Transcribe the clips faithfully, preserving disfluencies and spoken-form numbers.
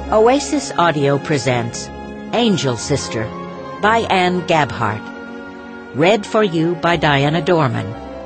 Oasis Audio presents Angel Sister by Anne Gabhart. Read for you by Diana Dorman.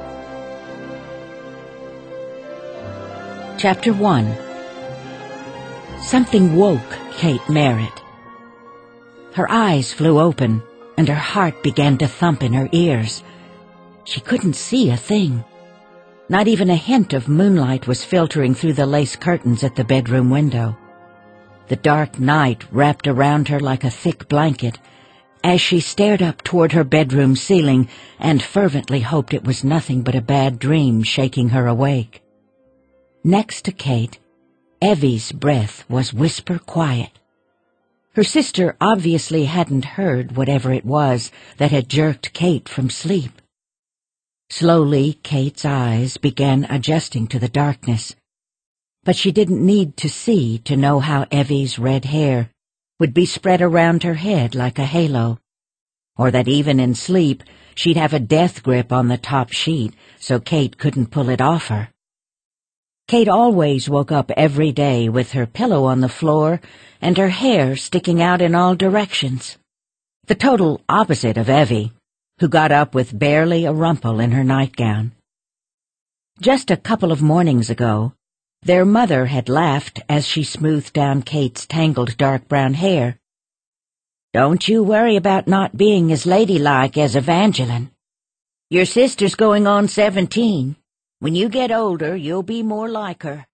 Chapter one. Something woke Kate Merritt. Her eyes flew open, and her heart began to thump in her ears. She couldn't see a thing. Not even a hint of moonlight was filtering through the lace curtains at the bedroom window. The dark night wrapped around her like a thick blanket as she stared up toward her bedroom ceiling and fervently hoped it was nothing but a bad dream shaking her awake. Next to Kate, Evie's breath was whisper quiet. Her sister obviously hadn't heard whatever it was that had jerked Kate from sleep. Slowly, Kate's eyes began adjusting to the darkness. But she didn't need to see to know how Evie's red hair would be spread around her head like a halo, or that even in sleep she'd have a death grip on the top sheet so Kate couldn't pull it off her. Kate always woke up every day with her pillow on the floor and her hair sticking out in all directions. The total opposite of Evie, who got up with barely a rumple in her nightgown. Just a couple of mornings ago, their mother had laughed as she smoothed down Kate's tangled dark brown hair. "Don't you worry about not being as ladylike as Evangeline. Your sister's going on seventeen. When you get older, you'll be more like her."